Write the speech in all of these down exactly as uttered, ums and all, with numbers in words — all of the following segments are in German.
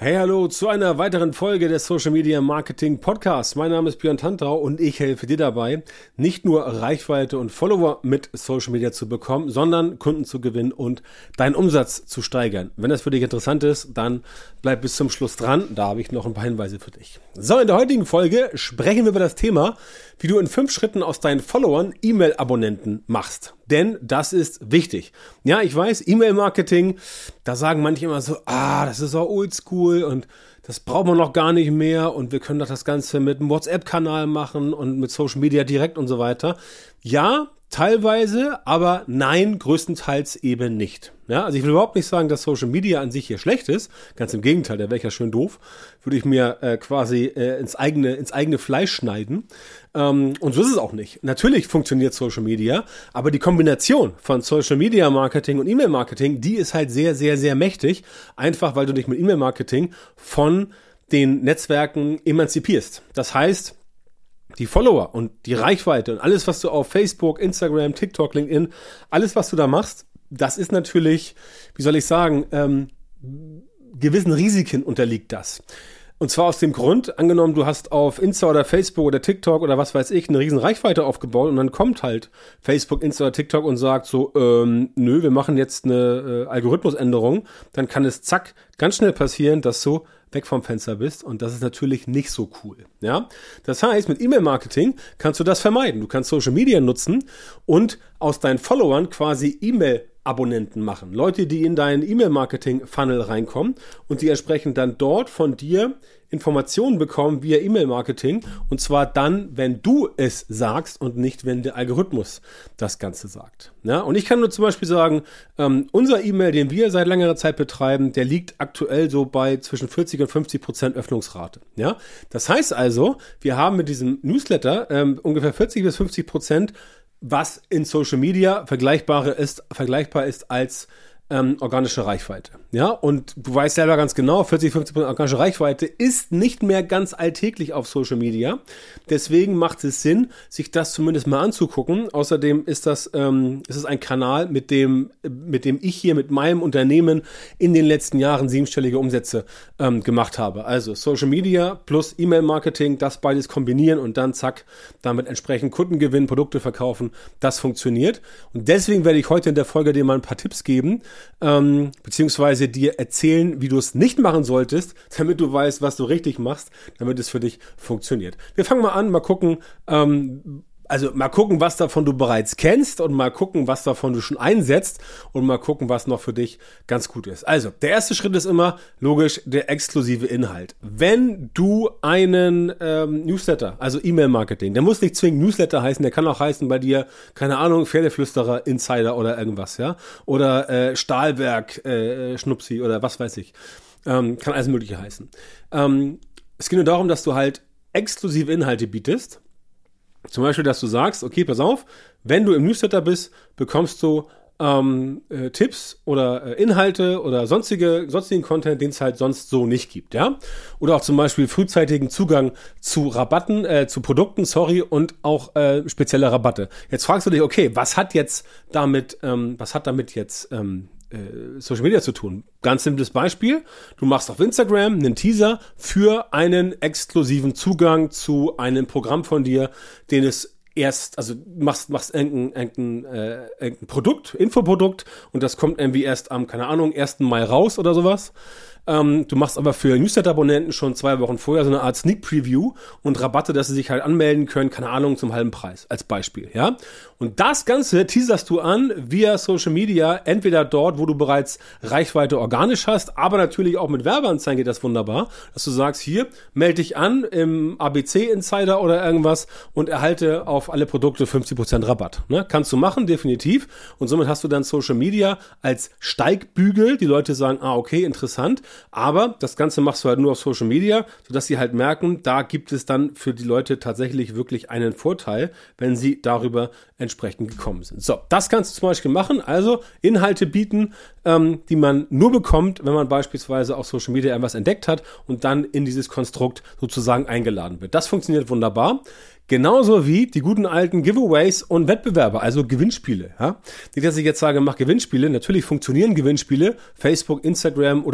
Hey, hallo zu einer weiteren Folge des Social Media Marketing Podcasts. Mein Name ist Björn Tantau und ich helfe dir dabei, nicht nur Reichweite und Follower mit Social Media zu bekommen, sondern Kunden zu gewinnen und deinen Umsatz zu steigern. Wenn das für dich interessant ist, dann bleib bis zum Schluss dran. Da habe ich noch ein paar Hinweise für dich. So, in der heutigen Folge sprechen wir über das Thema, wie du in fünf Schritten aus deinen Followern E-Mail-Abonnenten machst. Denn das ist wichtig. Ja, ich weiß, E-Mail-Marketing, da sagen manche immer so, ah, das ist auch oldschool und das braucht man noch gar nicht mehr und wir können doch das Ganze mit einem WhatsApp-Kanal machen und mit Social Media direkt und so weiter. Ja, teilweise, aber nein, größtenteils eben nicht. Ja, also ich will überhaupt nicht sagen, dass Social Media an sich hier schlecht ist. Ganz im Gegenteil, der wäre ja schön doof. Würde ich mir äh, quasi äh, ins eigene ins eigene Fleisch schneiden. Ähm, und so ist es auch nicht. Natürlich funktioniert Social Media, aber die Kombination von Social Media Marketing und E-Mail Marketing, die ist halt sehr, sehr, sehr mächtig. Einfach, weil du dich mit E-Mail Marketing von den Netzwerken emanzipierst. Das heißt, die Follower und die Reichweite und alles, was du auf Facebook, Instagram, TikTok, LinkedIn, alles, was du da machst, das ist natürlich, wie soll ich sagen, ähm, gewissen Risiken unterliegt das. Und zwar aus dem Grund, angenommen, du hast auf Insta oder Facebook oder TikTok oder was weiß ich eine riesen Reichweite aufgebaut und dann kommt halt Facebook, Insta oder TikTok und sagt so, ähm, nö, wir machen jetzt eine äh, Algorithmusänderung, dann kann es zack ganz schnell passieren, dass du weg vom Fenster bist und das ist natürlich nicht so cool. Ja, das heißt, mit E-Mail-Marketing kannst du das vermeiden. Du kannst Social Media nutzen und aus deinen Followern quasi E-Mail-Abonnenten machen. Leute, die in deinen E-Mail-Marketing-Funnel reinkommen und die entsprechend dann dort von dir Informationen bekommen via E-Mail-Marketing und zwar dann, wenn du es sagst und nicht, wenn der Algorithmus das Ganze sagt. Ja, und ich kann nur zum Beispiel sagen, ähm, unser E-Mail, den wir seit längerer Zeit betreiben, der liegt aktuell so bei zwischen vierzig und fünfzig Prozent Öffnungsrate. Ja, das heißt also, wir haben mit diesem Newsletter ähm, ungefähr vierzig bis fünfzig Prozent, was in Social Media vergleichbare ist, vergleichbar ist als Ähm, organische Reichweite. Ja, und du weißt selber ganz genau, vierzig, fünfzig Prozent organische Reichweite ist nicht mehr ganz alltäglich auf Social Media. Deswegen macht es Sinn, sich das zumindest mal anzugucken. Außerdem ist das, ähm, ist es ein Kanal, mit dem, mit dem ich hier mit meinem Unternehmen in den letzten Jahren siebenstellige Umsätze ähm, gemacht habe. Also Social Media plus E-Mail-Marketing, das beides kombinieren und dann zack, damit entsprechend Kunden gewinnen, Produkte verkaufen. Das funktioniert. Und deswegen werde ich heute in der Folge dir mal ein paar Tipps geben, Ähm, beziehungsweise dir erzählen, wie du es nicht machen solltest, damit du weißt, was du richtig machst, damit es für dich funktioniert. Wir fangen mal an, mal gucken, ähm, also mal gucken, was davon du bereits kennst und mal gucken, was davon du schon einsetzt und mal gucken, was noch für dich ganz gut ist. Also, der erste Schritt ist immer, logisch, der exklusive Inhalt. Wenn du einen ähm, Newsletter, also E-Mail-Marketing, der muss nicht zwingend Newsletter heißen, der kann auch heißen bei dir, keine Ahnung, Pferdeflüsterer, Insider oder irgendwas, ja, oder äh, Stahlwerk, äh, Schnupsi oder was weiß ich. Ähm, kann alles Mögliche heißen. Ähm, es geht nur darum, dass du halt exklusive Inhalte bietest. Zum Beispiel, dass du sagst, okay, pass auf, wenn du im Newsletter bist, bekommst du ähm, äh, Tipps oder äh, Inhalte oder sonstige sonstigen Content, den es halt sonst so nicht gibt, ja. Oder auch zum Beispiel frühzeitigen Zugang zu Rabatten, äh, zu Produkten, sorry, und auch äh, spezielle Rabatte. Jetzt fragst du dich, okay, was hat jetzt damit, ähm, was hat damit jetzt ähm, Social Media zu tun. Ganz simples Beispiel. Du machst auf Instagram einen Teaser für einen exklusiven Zugang zu einem Programm von dir, den es erst, also machst, machst irgendein, irgendein, äh, irgendein Produkt, Infoprodukt und das kommt irgendwie erst am, keine Ahnung, ersten Mai raus oder sowas. Ähm, du machst aber für Newsletter-Abonnenten schon zwei Wochen vorher so eine Art Sneak-Preview und Rabatte, dass sie sich halt anmelden können, keine Ahnung, zum halben Preis, als Beispiel, ja. Und das Ganze teaserst du an via Social Media, entweder dort, wo du bereits Reichweite organisch hast, aber natürlich auch mit Werbeanzeigen geht das wunderbar, dass du sagst, hier, melde dich an im A B C-Insider oder irgendwas und erhalte auf alle Produkte fünfzig Prozent Rabatt. Ne? Kannst du machen, definitiv. Und somit hast du dann Social Media als Steigbügel. Die Leute sagen, ah, okay, interessant. Aber das Ganze machst du halt nur auf Social Media, sodass sie halt merken, da gibt es dann für die Leute tatsächlich wirklich einen Vorteil, wenn sie darüber entsprechend gekommen sind. So, das kannst du zum Beispiel machen, also Inhalte bieten, ähm, die man nur bekommt, wenn man beispielsweise auf Social Media etwas entdeckt hat und dann in dieses Konstrukt sozusagen eingeladen wird. Das funktioniert wunderbar. Genauso wie die guten alten Giveaways und Wettbewerbe, also Gewinnspiele. Ja? Nicht, dass ich jetzt sage, mach Gewinnspiele. Natürlich funktionieren Gewinnspiele, Facebook, Instagram oder auch auf TikTok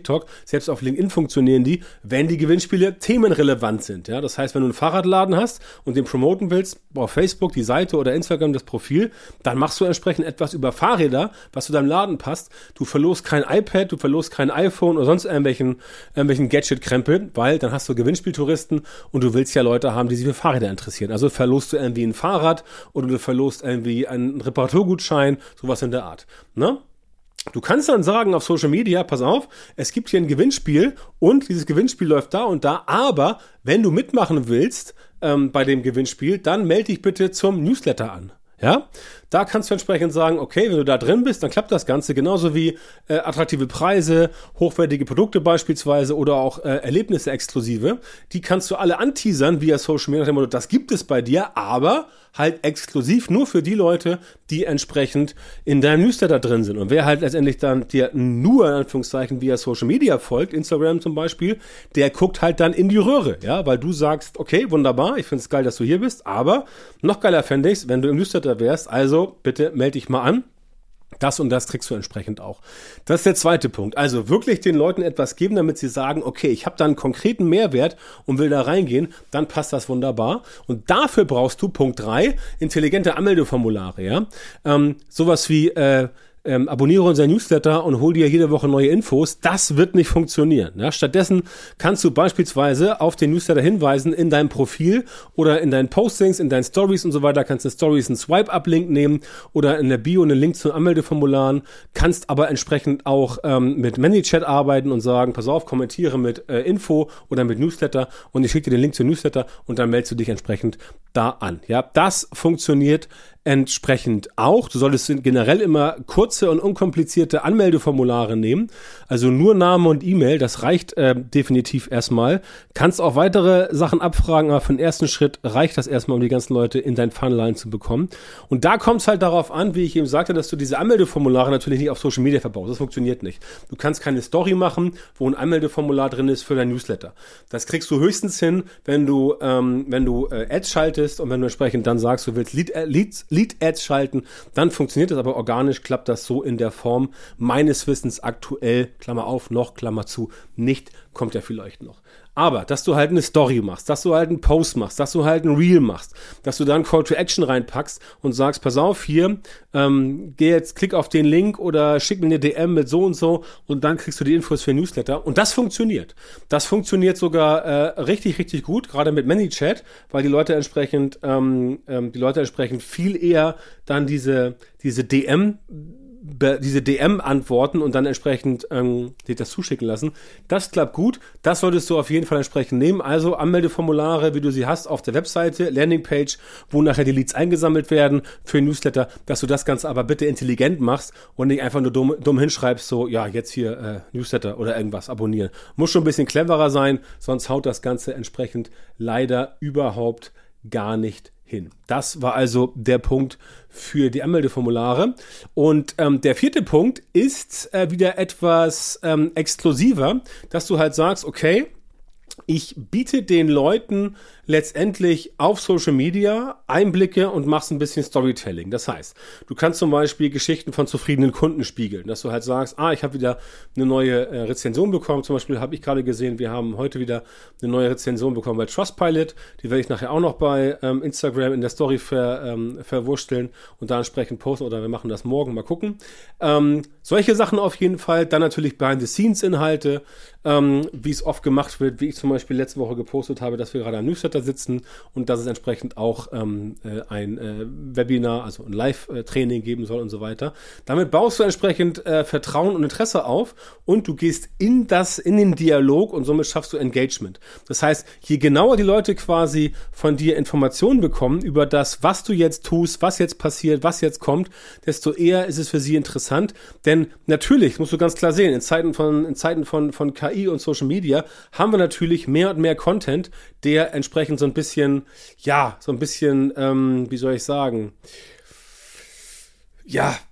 TikTok, selbst auf LinkedIn funktionieren die, wenn die Gewinnspiele themenrelevant sind. Ja? Das heißt, wenn du einen Fahrradladen hast und den promoten willst, auf Facebook, die Seite oder Instagram, das Profil, dann machst du entsprechend etwas über Fahrräder, was zu deinem Laden passt. Du verlost kein iPad, du verlost kein iPhone oder sonst irgendwelchen, irgendwelchen Gadget-Krempel, weil dann hast du Gewinnspieltouristen und du willst ja Leute haben, die sich für Fahrräder interessieren. Also verlost du irgendwie ein Fahrrad oder du verlost irgendwie einen Reparaturgutschein, sowas in der Art. Ne? Du kannst dann sagen auf Social Media, pass auf, es gibt hier ein Gewinnspiel und dieses Gewinnspiel läuft da und da, aber wenn du mitmachen willst ähm, bei dem Gewinnspiel, dann melde dich bitte zum Newsletter an. Ja, da kannst du entsprechend sagen, okay, wenn du da drin bist, dann klappt das Ganze genauso wie äh, attraktive Preise, hochwertige Produkte beispielsweise oder auch äh, Erlebnisse exklusive. Die kannst du alle anteasern via Social Media, nach dem Motto, das gibt es bei dir, aber halt exklusiv nur für die Leute, die entsprechend in deinem Newsletter drin sind. Und wer halt letztendlich dann dir nur in Anführungszeichen via Social Media folgt, Instagram zum Beispiel, der guckt halt dann in die Röhre, ja, weil du sagst, okay, wunderbar, ich finde es geil, dass du hier bist, aber noch geiler fände ich es, wenn du im Newsletter wärst, also bitte melde dich mal an. Das und das kriegst du entsprechend auch. Das ist der zweite Punkt. Also wirklich den Leuten etwas geben, damit sie sagen, okay, ich habe da einen konkreten Mehrwert und will da reingehen, dann passt das wunderbar. Und dafür brauchst du Punkt drei, intelligente Anmeldeformulare. Ja? Ähm, sowas wie äh, Ähm, abonniere unser Newsletter und hol dir jede Woche neue Infos, das wird nicht funktionieren. Ja? Stattdessen kannst du beispielsweise auf den Newsletter hinweisen in deinem Profil oder in deinen Postings, in deinen Stories und so weiter, kannst du Stories einen Swipe-Up-Link nehmen oder in der Bio einen Link zu Anmeldeformularen, kannst aber entsprechend auch ähm, mit ManyChat arbeiten und sagen, pass auf, kommentiere mit äh, Info oder mit Newsletter und ich schicke dir den Link zum Newsletter und dann meldest du dich entsprechend da an. Ja, das funktioniert entsprechend auch. Du solltest generell immer kurze und unkomplizierte Anmeldeformulare nehmen. Also nur Name und E-Mail, das reicht äh, definitiv erstmal. Kannst auch weitere Sachen abfragen, aber für den ersten Schritt reicht das erstmal, um die ganzen Leute in dein Funnel reinzubekommen. Und da kommt es halt darauf an, wie ich eben sagte, dass du diese Anmeldeformulare natürlich nicht auf Social Media verbaust. Das funktioniert nicht. Du kannst keine Story machen, wo ein Anmeldeformular drin ist für dein Newsletter. Das kriegst du höchstens hin, wenn du ähm, wenn du äh, Ads schaltest und wenn du entsprechend dann sagst, du willst Lead, äh, Leads Lead-Ads schalten, dann funktioniert das, aber organisch klappt das so in der Form meines Wissens aktuell, Klammer auf, noch, Klammer zu, nicht, kommt ja vielleicht noch. Aber, dass du halt eine Story machst, dass du halt einen Post machst, dass du halt ein Reel machst, dass du da einen Call to Action reinpackst und sagst, pass auf, hier, ähm, geh jetzt, klick auf den Link oder schick mir eine D M mit so und so und dann kriegst du die Infos für den Newsletter. Und das funktioniert. Das funktioniert sogar äh, richtig, richtig gut, gerade mit ManyChat, weil die Leute entsprechend, ähm, ähm, die Leute entsprechend viel eher dann diese, diese D M diese D M antworten und dann entsprechend ähm, dir das zuschicken lassen. Das klappt gut. Das solltest du auf jeden Fall entsprechend nehmen. Also Anmeldeformulare, wie du sie hast, auf der Webseite, Landingpage, wo nachher die Leads eingesammelt werden für Newsletter, dass du das Ganze aber bitte intelligent machst und nicht einfach nur dumm, dumm hinschreibst, so, ja, jetzt hier äh, Newsletter oder irgendwas abonnieren. Muss schon ein bisschen cleverer sein, sonst haut das Ganze entsprechend leider überhaupt gar nicht hin. Das war also der Punkt für die Anmeldeformulare. Und ähm, der vierte Punkt ist äh, wieder etwas ähm, exklusiver, dass du halt sagst, okay, ich biete den Leuten letztendlich auf Social Media Einblicke und machst ein bisschen Storytelling. Das heißt, du kannst zum Beispiel Geschichten von zufriedenen Kunden spiegeln, dass du halt sagst, ah, ich habe wieder eine neue äh, Rezension bekommen. Zum Beispiel habe ich gerade gesehen, wir haben heute wieder eine neue Rezension bekommen bei Trustpilot. Die werde ich nachher auch noch bei ähm, Instagram in der Story ver, ähm, verwursteln und da entsprechend posten oder wir machen das morgen, mal gucken. Ähm, solche Sachen auf jeden Fall. Dann natürlich Behind-the-Scenes-Inhalte, ähm, wie es oft gemacht wird, wie ich zum Beispiel letzte Woche gepostet habe, dass wir gerade am Newsletter sitzen und dass es entsprechend auch ähm, äh, ein äh, Webinar, also ein Live-Training geben soll und so weiter. Damit baust du entsprechend äh, Vertrauen und Interesse auf und du gehst in das, in den Dialog und somit schaffst du Engagement. Das heißt, je genauer die Leute quasi von dir Informationen bekommen über das, was du jetzt tust, was jetzt passiert, was jetzt kommt, desto eher ist es für sie interessant. Denn natürlich, musst du ganz klar sehen, in Zeiten von, in Zeiten von, von K I und Social Media haben wir natürlich mehr und mehr Content, der entsprechend so ein bisschen, ja, so ein bisschen, ähm, wie soll ich sagen, ja,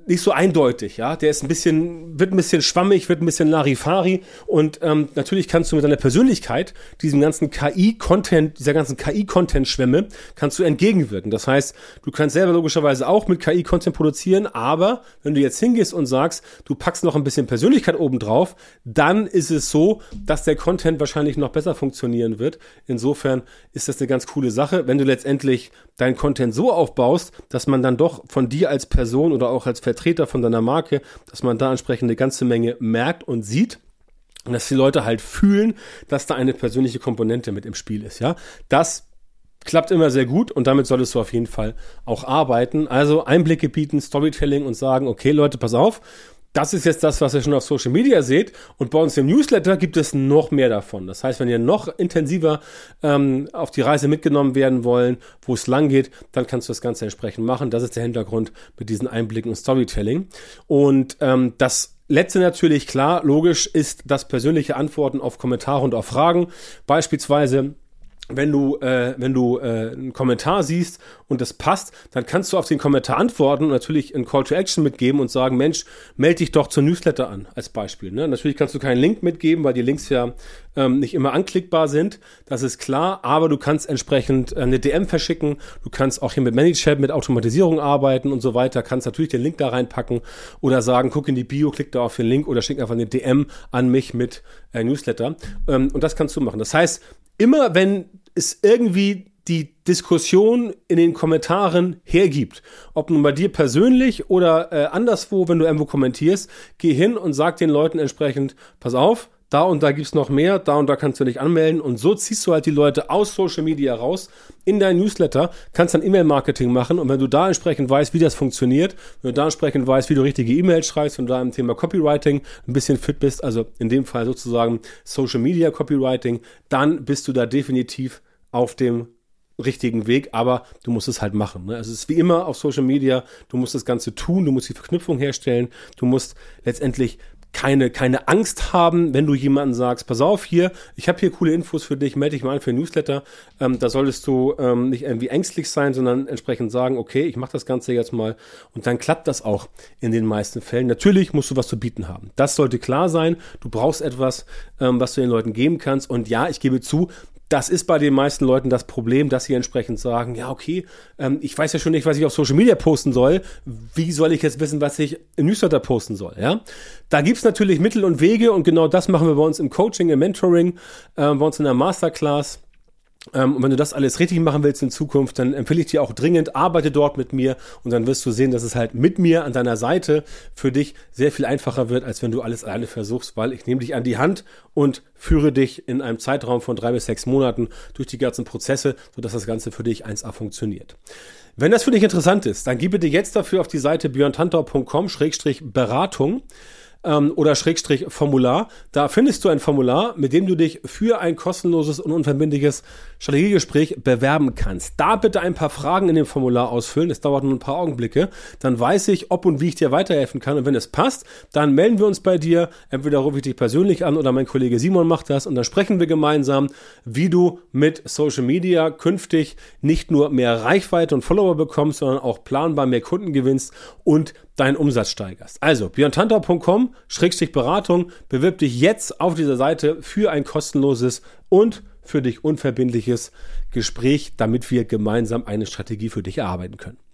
nicht so eindeutig, ja. Der ist ein bisschen, wird ein bisschen schwammig, wird ein bisschen Larifari und ähm, natürlich kannst du mit deiner Persönlichkeit diesem ganzen K I-Content, dieser ganzen K I-Content-Schwemme, kannst du entgegenwirken. Das heißt, du kannst selber logischerweise auch mit K I-Content produzieren, aber wenn du jetzt hingehst und sagst, du packst noch ein bisschen Persönlichkeit oben drauf, dann ist es so, dass der Content wahrscheinlich noch besser funktionieren wird. Insofern ist das eine ganz coole Sache, wenn du letztendlich deinen Content so aufbaust, dass man dann doch von dir als Person oder auch als Vertreter von deiner Marke, dass man da entsprechend eine ganze Menge merkt und sieht und dass die Leute halt fühlen, dass da eine persönliche Komponente mit im Spiel ist, ja. Das klappt immer sehr gut und damit solltest du auf jeden Fall auch arbeiten. Also Einblicke bieten, Storytelling und sagen, okay Leute, pass auf, das ist jetzt das, was ihr schon auf Social Media seht und bei uns im Newsletter gibt es noch mehr davon. Das heißt, wenn ihr noch intensiver ähm, auf die Reise mitgenommen werden wollen, wo es lang geht, dann kannst du das Ganze entsprechend machen. Das ist der Hintergrund mit diesen Einblicken und Storytelling. Und ähm, das Letzte natürlich, klar, logisch, ist das persönliche Antworten auf Kommentare und auf Fragen. Beispielsweise wenn du äh, wenn du äh, einen Kommentar siehst und das passt, dann kannst du auf den Kommentar antworten und natürlich einen Call to Action mitgeben und sagen, Mensch, melde dich doch zur Newsletter an, als Beispiel. Ne? Natürlich kannst du keinen Link mitgeben, weil die Links ja ähm, nicht immer anklickbar sind, das ist klar, aber du kannst entsprechend äh, eine D M verschicken, du kannst auch hier mit ManyChat, mit Automatisierung arbeiten und so weiter, kannst natürlich den Link da reinpacken oder sagen, guck in die Bio, klick da auf den Link oder schick einfach eine D M an mich mit äh, Newsletter ähm, und das kannst du machen. Das heißt, immer wenn es irgendwie die Diskussion in den Kommentaren hergibt, ob nun bei dir persönlich oder äh, anderswo, wenn du irgendwo kommentierst, geh hin und sag den Leuten entsprechend, pass auf, da und da gibt's noch mehr, da und da kannst du dich anmelden und so ziehst du halt die Leute aus Social Media raus in dein Newsletter, kannst dann E-Mail-Marketing machen und wenn du da entsprechend weißt, wie das funktioniert, wenn du da entsprechend weißt, wie du richtige E-Mails schreibst und da im Thema Copywriting ein bisschen fit bist, also in dem Fall sozusagen Social Media Copywriting, dann bist du da definitiv auf dem richtigen Weg, aber du musst es halt machen. Ne? Also es ist wie immer auf Social Media, du musst das Ganze tun, du musst die Verknüpfung herstellen, du musst letztendlich keine keine Angst haben, wenn du jemandem sagst, pass auf hier, ich habe hier coole Infos für dich, melde dich mal an für ein Newsletter. Ähm, da solltest du ähm, nicht irgendwie ängstlich sein, sondern entsprechend sagen, okay, ich mache das Ganze jetzt mal und dann klappt das auch in den meisten Fällen. Natürlich musst du was zu bieten haben. Das sollte klar sein. Du brauchst etwas, ähm, was du den Leuten geben kannst und ja, ich gebe zu, das ist bei den meisten Leuten das Problem, dass sie entsprechend sagen, ja okay, ähm, ich weiß ja schon nicht, was ich auf Social Media posten soll. Wie soll ich jetzt wissen, was ich im Newsletter posten soll? Ja, da gibt's natürlich Mittel und Wege und genau das machen wir bei uns im Coaching, im Mentoring, äh, bei uns in der Masterclass. Ähm, und wenn du das alles richtig machen willst in Zukunft, dann empfehle ich dir auch dringend, arbeite dort mit mir und dann wirst du sehen, dass es halt mit mir an deiner Seite für dich sehr viel einfacher wird, als wenn du alles alleine versuchst, weil ich nehme dich an die Hand und führe dich in einem Zeitraum von drei bis sechs Monaten durch die ganzen Prozesse, sodass das Ganze für dich eins a funktioniert. Wenn das für dich interessant ist, dann geh bitte jetzt dafür auf die Seite björn tantau punkt com Schrägstrich Beratung oder Schrägstrich Formular. Da findest du ein Formular, mit dem du dich für ein kostenloses und unverbindliches Strategiegespräch bewerben kannst. Da bitte ein paar Fragen in dem Formular ausfüllen. Das dauert nur ein paar Augenblicke. Dann weiß ich, ob und wie ich dir weiterhelfen kann. Und wenn es passt, dann melden wir uns bei dir. Entweder rufe ich dich persönlich an oder mein Kollege Simon macht das. Und dann sprechen wir gemeinsam, wie du mit Social Media künftig nicht nur mehr Reichweite und Follower bekommst, sondern auch planbar mehr Kunden gewinnst und deinen Umsatz steigerst. Also björn tantau punkt com Schrägstrich Beratung, bewirb dich jetzt auf dieser Seite für ein kostenloses und für dich unverbindliches Gespräch, damit wir gemeinsam eine Strategie für dich erarbeiten können.